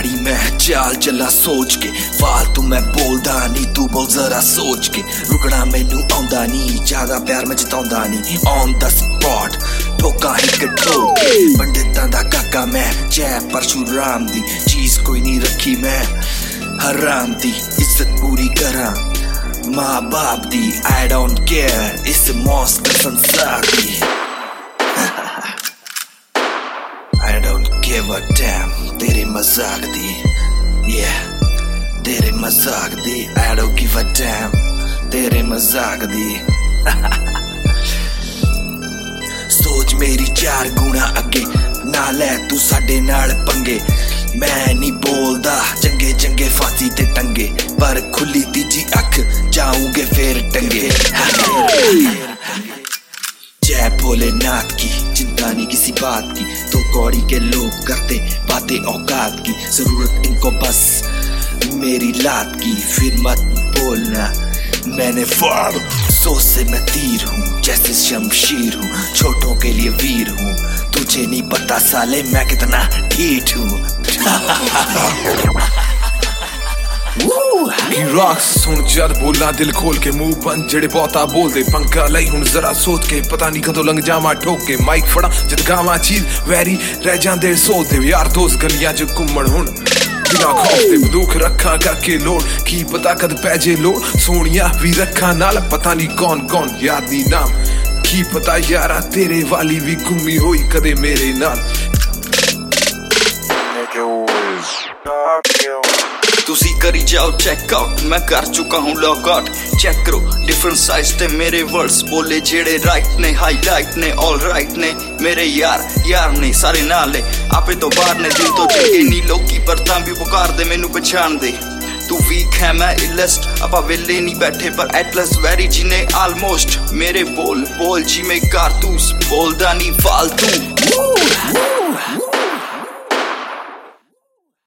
भैड़ी मैं चाल चला सोच के, फालतू मैं बोलदा नहीं, तू बोल जरा सोच के। रुकना मैनू आउंदा नहीं, ज्यादा प्यार मैं जताउंदा नहीं। ऑन द स्पॉट ठोका हिक ठोक के, पंडितां दा काका मैं, जय परशुराम दी। चीज कोई नहीं रखी मैं हराम दी, इज्जत पूरी करा माँ बाप दी। आई डोंट केयर इस मौत का संसार दी। I don't give a damn तेरे मजाक दी, yeah तेरे मजाक दी। I don't give a damn तेरे मजाक दी। सोच मेरी 4 गुना अगे, ना ले तू साडे नाल पंगे। मैं नहीं बोलदा चंगे चंगे फांसी ते टंगे, पर खुली तीजी अख जाऊंगे फिर टंगे। जय भोलेनाथ की, चिंता नहीं किसी बात की। तो कौड़ी के लोग करते बातें औकात की, जरूरत इनको बस मेरी लात की। फिर मत बोलना मैंने फाड़, सोच से मैं तीर हूँ जैसे शमशीर हूँ। छोटों के लिए वीर हूँ, तुझे नहीं पता साले मैं कितना ढीठ हूँ। रॉक्स सुन जद बोला दिल खोल के, मुंह बंद जेड़े बहुता बोल दे। पंखा लई हुण जरा सोच के, पता नहीं कदों लंघ जावां ठोक के। माइक फड़ा जद गावां चीज वैरी रह जांदे सोचदे। यार दोस्त गलियां च घुम्मण हुण बिना खौफ दे, बंदूक रखा करके लोड, की पता कद पै जे लोड। सोनिया भी रखा नाल, पता नहीं कौन कौन याद नहीं नाम। की पता यारा तेरे वाली भी घुम्मी होई कदे मेरे नाल। तुसी करी जाओ चेकआउट, मैं कर चुका हूँ लॉकआउट। चेक करो डिफरेंट साइज ते मेरे वर्ड्स बोले, जेड़े राइट ने हाईलाइट ने ऑल राइट ने। मेरे यार यार ने सारे नाले आपे तो बाहर ने, दिल तो चंगे नी लोकी पर तां भी पुकार दे मैनू पहचान दे। तू वीक है मैं इलस्ट, अपा वेले नहीं बैठे पर एटलस वेरी जिने ऑलमोस्ट। मेरे बोल बोल जी में कारतूस, बोलदा नहीं फालतू।